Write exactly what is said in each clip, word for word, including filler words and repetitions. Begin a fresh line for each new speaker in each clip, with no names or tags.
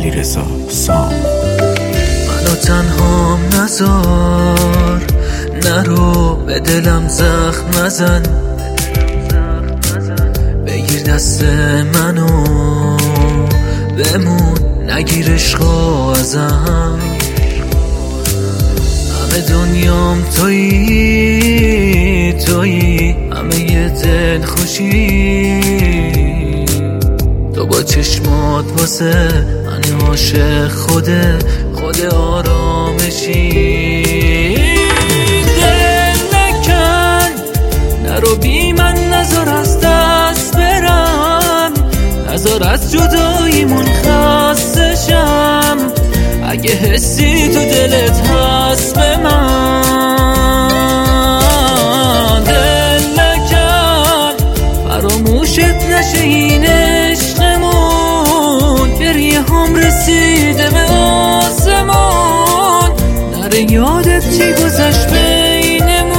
علیرضا سام.
منو تنهام نذار، نرو به دلم زخم نزن، بگیر دست منو بمون، نگیر عشقو ازم. همه دنیام تویی تویی، همه یه دل خوشی، تو با چشمات واسه من عاشق خوده خود آرامشی. دل نکن، نرو بی من، نذار از دست برم، نذار از جداییمون خسته شم. اگه حسی تو دلت هست به من، دل نکن فراموشت نشه این عشقمون. گریه هم رسیده به آسمون، نره یادت چی گذشت بینمون.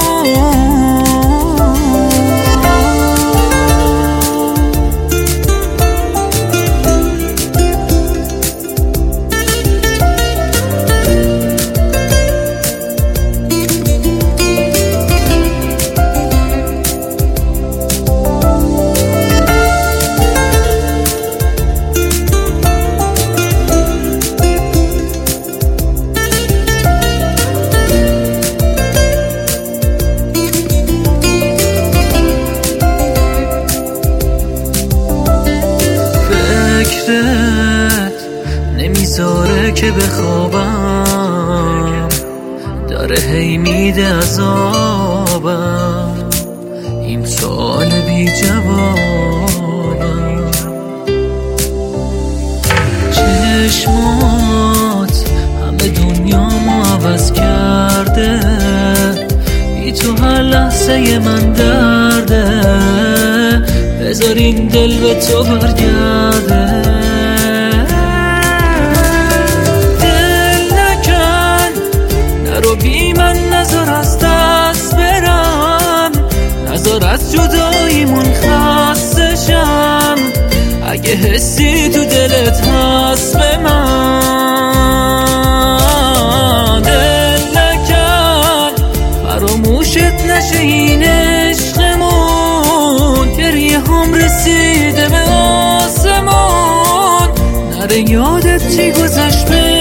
نمیذاره که بخوابم، داره هی میده عذابم، این سوال بی جوابم. چشمات همه دنیامو عوض کرده، بی تو هر لحظه من درده، بذار این دل به تو برگرده. بی من نذار از دست برم، نذار از جداییمون خسته شم. اگه حسی تو دلت هست به من، دل نکن فراموشت نشه این عشقمون. گریه هم رسیده به آسمون، نره یادت چی گذشت به